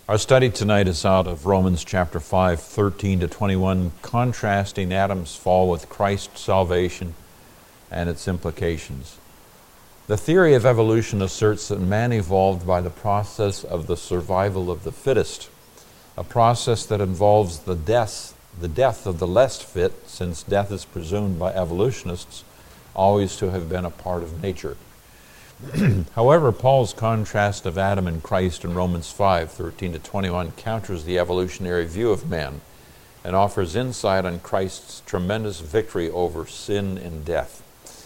Our study tonight is out of Romans chapter 5, 13 to 21, contrasting Adam's fall with Christ's salvation and its implications. The theory of evolution asserts that man evolved by the process of the survival of the fittest, a process that involves the death of the less fit, since death is presumed by evolutionists always to have been a part of nature. However, Paul's contrast of Adam and Christ in Romans 5, 13 to 21 counters the evolutionary view of man and offers insight on Christ's tremendous victory over sin and death.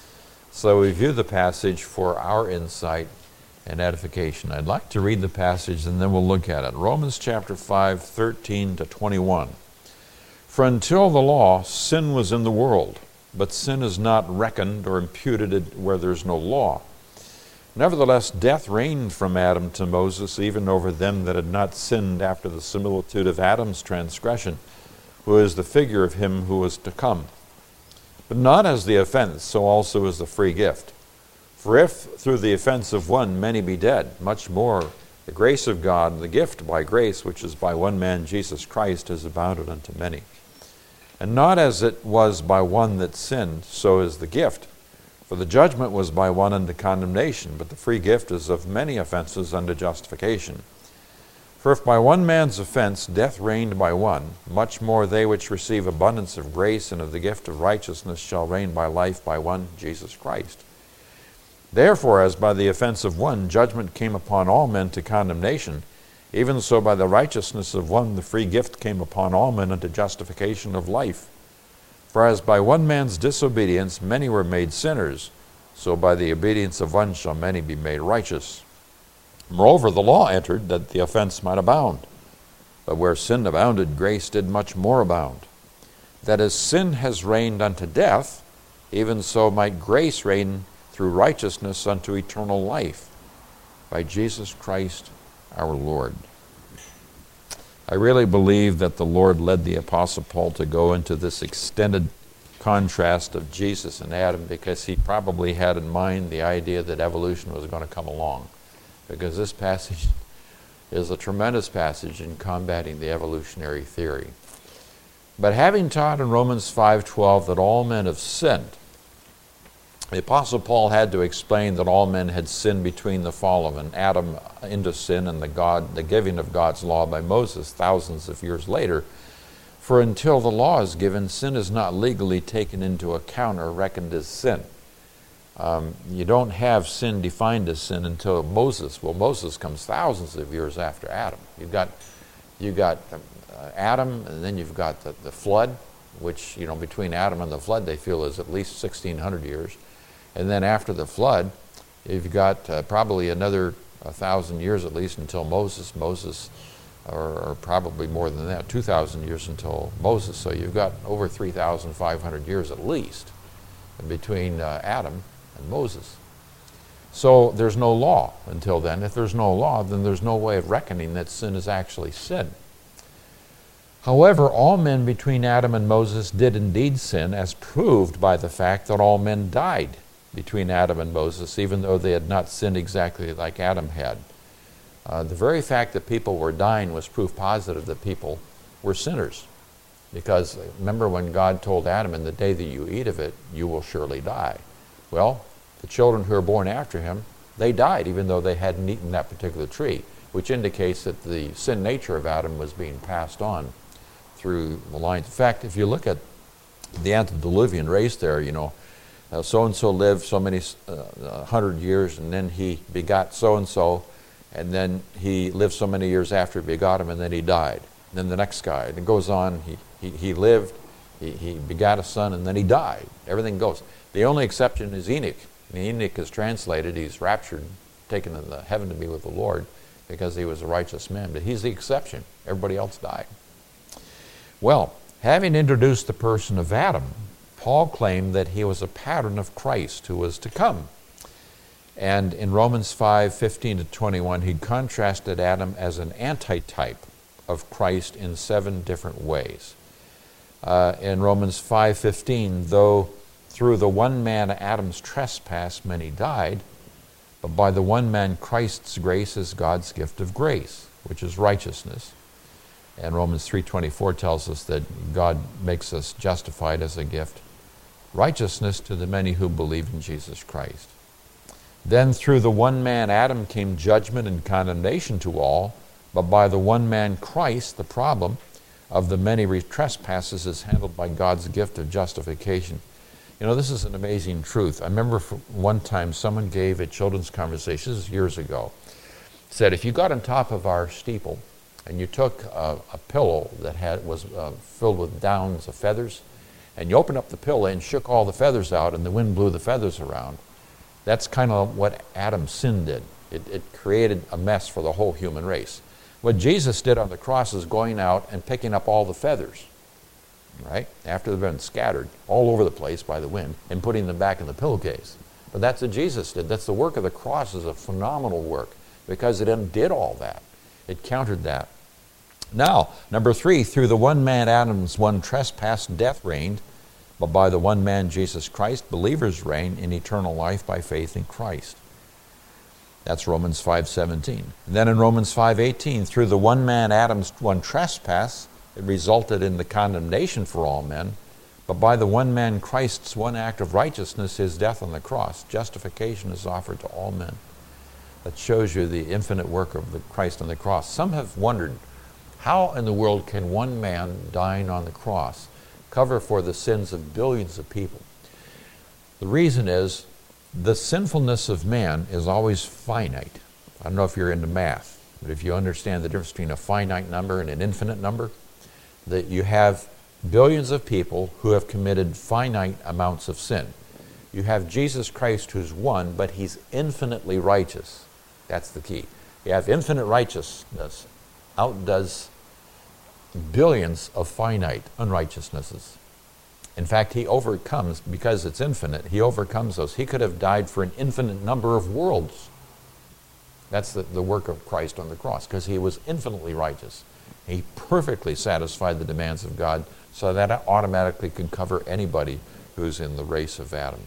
So we view the passage for our insight and edification. I'd like to read the passage and then we'll look at it. Romans chapter 5, 13 to 21. For until the law, sin was in the world, but sin is not reckoned or imputed where there's no law. Nevertheless, death reigned from Adam to Moses, even over them that had not sinned after the similitude of Adam's transgression, who is the figure of him who was to come. But not as the offense, so also is the free gift. For if through the offense of one many be dead, much more the grace of God, and the gift by grace, which is by one man Jesus Christ, has abounded unto many. And not as it was by one that sinned, so is the gift. For the judgment was by one unto condemnation, but the free gift is of many offenses unto justification. For if by one man's offense death reigned by one, much more they which receive abundance of grace and of the gift of righteousness shall reign by life by one, Jesus Christ. Therefore, as by the offense of one judgment came upon all men to condemnation, even so by the righteousness of one the free gift came upon all men unto justification of life. For as by one man's disobedience many were made sinners, so by the obedience of one shall many be made righteous. Moreover, the law entered that the offense might abound. But where sin abounded, grace did much more abound. That as sin has reigned unto death, even so might grace reign through righteousness unto eternal life, by Jesus Christ our Lord. I really believe that the Lord led the Apostle Paul to go into this extended contrast of Jesus and Adam because he probably had in mind the idea that evolution was going to come along. Because this passage is a tremendous passage in combating the evolutionary theory. But having taught in Romans 5:12 that all men have sinned, the Apostle Paul had to explain that all men had sinned between the fall of Adam into sin and the giving of God's law by Moses thousands of years later. For until the law is given, sin is not legally taken into account or reckoned as sin. You don't have sin defined as sin until Moses. Well, Moses comes thousands of years after Adam. You've got Adam, and then you've got the flood, which between Adam and the flood they feel is at least 1,600 years. And then after the flood, you've got probably another 1,000 years at least until Moses, or probably more than that, 2,000 years until Moses. So you've got over 3,500 years at least between Adam and Moses. So there's no law until then. If there's no law, then there's no way of reckoning that sin is actually sin. However, all men between Adam and Moses did indeed sin, as proved by the fact that all men died between Adam and Moses, even though they had not sinned exactly like Adam had. The very fact that people were dying was proof positive that people were sinners. Because remember when God told Adam, in the day that you eat of it, you will surely die. Well, the children who were born after him, they died even though they hadn't eaten that particular tree, which indicates that the sin nature of Adam was being passed on through the lines. In fact, if you look at the antediluvian race there, so-and-so lived so many 100 years, and then he begot so-and-so, and then he lived so many years after he begot him, and then he died. And then the next guy, and it goes on, he lived, he begot a son, and then he died. Everything goes. The only exception is Enoch. Enoch is translated, he's raptured, taken into heaven to be with the Lord, because he was a righteous man. But he's the exception. Everybody else died. Well, having introduced the person of Adam, Paul claimed that he was a pattern of Christ who was to come. And in Romans 5:15 to 21, he contrasted Adam as an antitype of Christ in 7 different ways. In Romans 5:15, though through the one man Adam's trespass many died, but by the one man Christ's grace is God's gift of grace. which is righteousness. And Romans 3:24 tells us that God makes us justified as a gift. Righteousness to the many who believe in Jesus Christ. Then through the one man Adam came judgment and condemnation to all, but by the one man Christ, the problem of the many trespasses is handled by God's gift of justification. You know, this is an amazing truth. I remember one time someone gave a children's conversation, this is years ago, said if you got on top of our steeple and you took a pillow that was filled with downs of feathers, and you opened up the pillow and shook all the feathers out and the wind blew the feathers around, that's kind of what Adam's sin did. It created a mess for the whole human race. What Jesus did on the cross is going out and picking up all the feathers, right, after they've been scattered all over the place by the wind, and putting them back in the pillowcase. But that's what Jesus did. That's the work of the cross, is a phenomenal work, because it undid all that. It countered that. Now, number 3, through the one man Adam's one trespass, death reigned, but by the one man Jesus Christ, believers reign in eternal life by faith in Christ. That's Romans 5:17. And then in Romans 5:18, through the one man Adam's one trespass, it resulted in the condemnation for all men, but by the one man Christ's one act of righteousness, his death on the cross, justification is offered to all men. That shows you the infinite work of the Christ on the cross. Some have wondered, how in the world can one man dying on the cross cover for the sins of billions of people? The reason is the sinfulness of man is always finite. I don't know if you're into math, but if you understand the difference between a finite number and an infinite number, that you have billions of people who have committed finite amounts of sin. You have Jesus Christ who's one, but he's infinitely righteous. That's the key. You have infinite righteousness outdoes billions of finite unrighteousnesses. In fact, he overcomes, because it's infinite, he overcomes those. He could have died for an infinite number of worlds. That's the work of Christ on the cross, because he was infinitely righteous. He perfectly satisfied the demands of God, so that automatically can cover anybody who's in the race of Adam.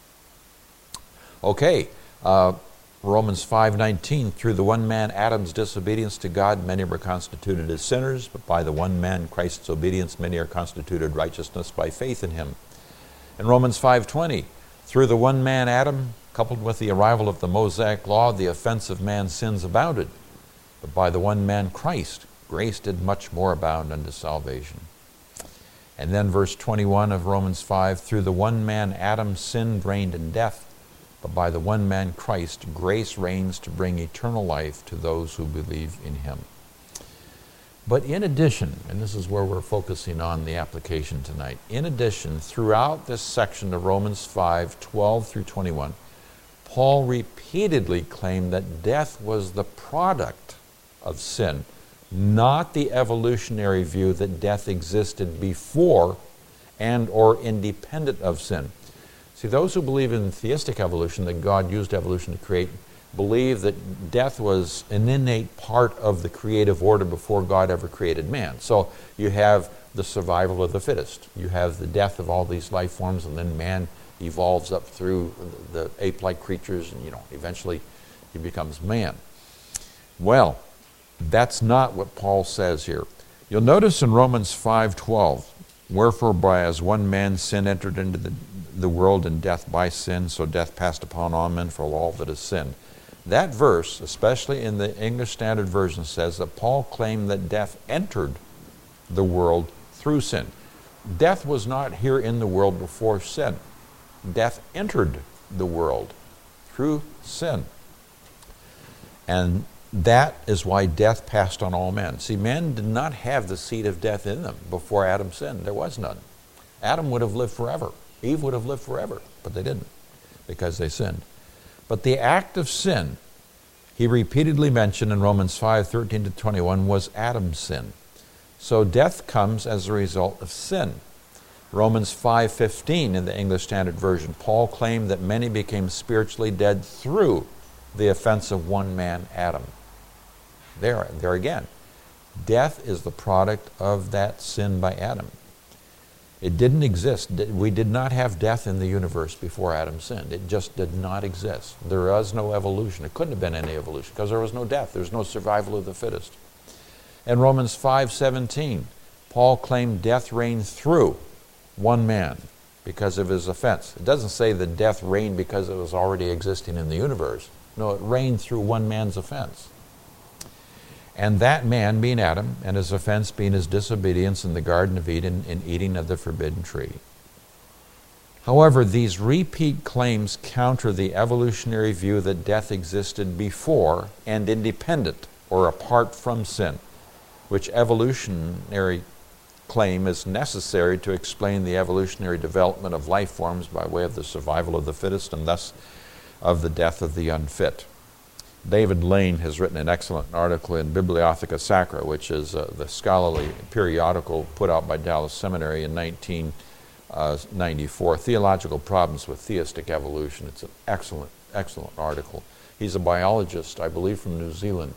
Okay, Romans 5:19, through the one man Adam's disobedience to God, many were constituted as sinners, but by the one man Christ's obedience, many are constituted righteousness by faith in him. In Romans 5:20, through the one man Adam, coupled with the arrival of the Mosaic law, the offense of man's sins abounded, but by the one man Christ, grace did much more abound unto salvation. And then verse 21 of Romans 5, through the one man Adam, sin reigned in death, but by the one man Christ, grace reigns to bring eternal life to those who believe in him. But in addition, and this is where we're focusing on the application tonight, in addition, throughout this section of Romans 5:12 through 21, Paul repeatedly claimed that death was the product of sin, not the evolutionary view that death existed before and or independent of sin. See, those who believe in theistic evolution, that God used evolution to create, believe that death was an innate part of the creative order before God ever created man. So you have the survival of the fittest. You have the death of all these life forms, and then man evolves up through the ape-like creatures, and eventually he becomes man. Well, that's not what Paul says here. You'll notice in Romans 5:12, wherefore by as one man sin entered into the world, and death by sin, so death passed upon all men for all that is sinned. That verse, especially in the English Standard Version, says that Paul claimed that death entered the world through sin. Death was not here in the world before sin. Death entered the world through sin. And that is why death passed on all men. See, men did not have the seed of death in them before Adam sinned. There was none. Adam would have lived forever. Eve would have lived forever, but they didn't, because they sinned. But the act of sin, he repeatedly mentioned in Romans 5:13 to 21, was Adam's sin. So death comes as a result of sin. Romans 5:15 in the English Standard Version, Paul claimed that many became spiritually dead through the offense of one man, Adam. There again, death is the product of that sin by Adam. It didn't exist. We did not have death in the universe before Adam sinned. It just did not exist. There was no evolution. It couldn't have been any evolution because there was no death. There was no survival of the fittest. In Romans 5:17, Paul claimed death reigned through one man because of his offense. It doesn't say that death reigned because it was already existing in the universe. No, it reigned through one man's offense. And that man being Adam, and his offense being his disobedience in the Garden of Eden in eating of the forbidden tree. However, these repeat claims counter the evolutionary view that death existed before and independent or apart from sin, which evolutionary claim is necessary to explain the evolutionary development of life forms by way of the survival of the fittest and thus of the death of the unfit. David Lane has written an excellent article in Bibliotheca Sacra, which is the scholarly periodical put out by Dallas Seminary in 1994, Theological Problems with Theistic Evolution. It's an excellent, excellent article. He's a biologist, I believe, from New Zealand,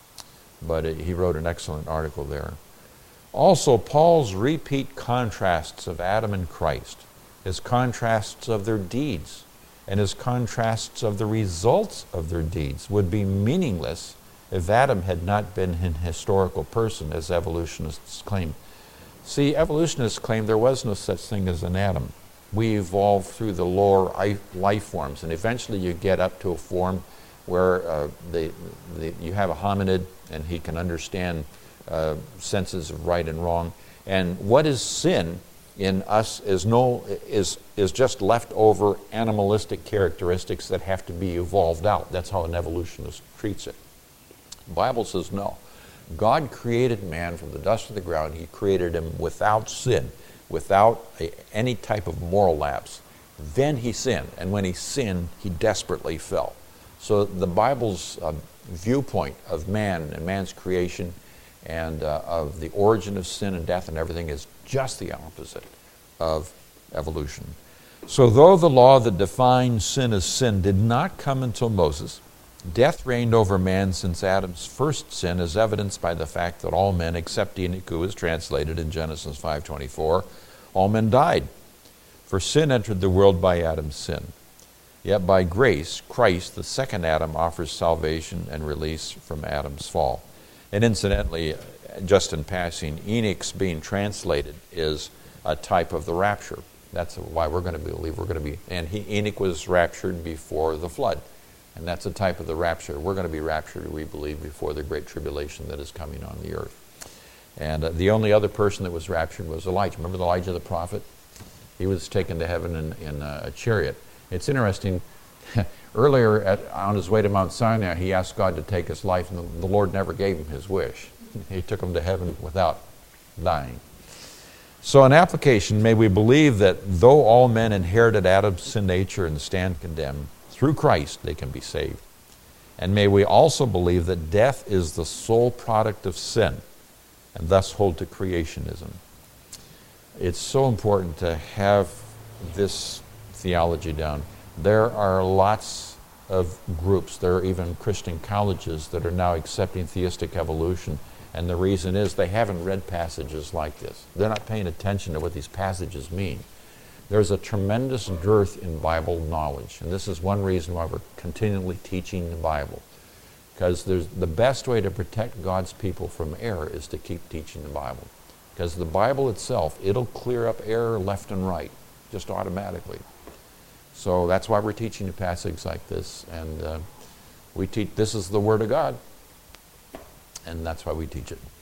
but he wrote an excellent article there. Also, Paul's repeat contrasts of Adam and Christ, his contrasts of their deeds, and his contrasts of the results of their deeds would be meaningless if Adam had not been an historical person, as evolutionists claim. See, evolutionists claim there was no such thing as an Adam. We evolved through the lower life forms, and eventually you get up to a form where you have a hominid, and he can understand senses of right and wrong. And what is sin in us is just leftover animalistic characteristics that have to be evolved out. That's how an evolutionist treats it. The Bible says no. God created man from the dust of the ground. He created him without sin, without any type of moral lapse. Then he sinned, and when he sinned, he desperately fell. So the Bible's viewpoint of man and man's creation and of the origin of sin and death and everything is just the opposite of evolution. So though the law that defines sin as sin did not come until Moses, death reigned over man since Adam's first sin, as evidenced by the fact that all men except Enoch, who is translated in Genesis 5:24, all men died. For sin entered the world by Adam's sin. Yet by grace, Christ, the second Adam, offers salvation and release from Adam's fall. And incidentally, just in passing, Enoch's being translated is a type of the rapture. That's why we're going to believe we're going to be. And Enoch was raptured before the flood. And that's a type of the rapture. We're going to be raptured, we believe, before the great tribulation that is coming on the earth. And the only other person that was raptured was Elijah. Remember Elijah the prophet? He was taken to heaven in a chariot. It's interesting. Earlier on his way to Mount Sinai, he asked God to take his life, and the Lord never gave him his wish. He took him to heaven without dying. So in application, may we believe that though all men inherited Adam's sin nature and stand condemned, through Christ they can be saved. And may we also believe that death is the sole product of sin, and thus hold to creationism. It's so important to have this theology down. There are lots of groups, there are even Christian colleges that are now accepting theistic evolution, and the reason is they haven't read passages like this. They're not paying attention to what these passages mean. There's a tremendous dearth in Bible knowledge, and this is one reason why we're continually teaching the Bible, because the best way to protect God's people from error is to keep teaching the Bible, because the Bible itself, it'll clear up error left and right, just automatically. So that's why we're teaching a passage like this, and we teach this is the Word of God, and that's why we teach it.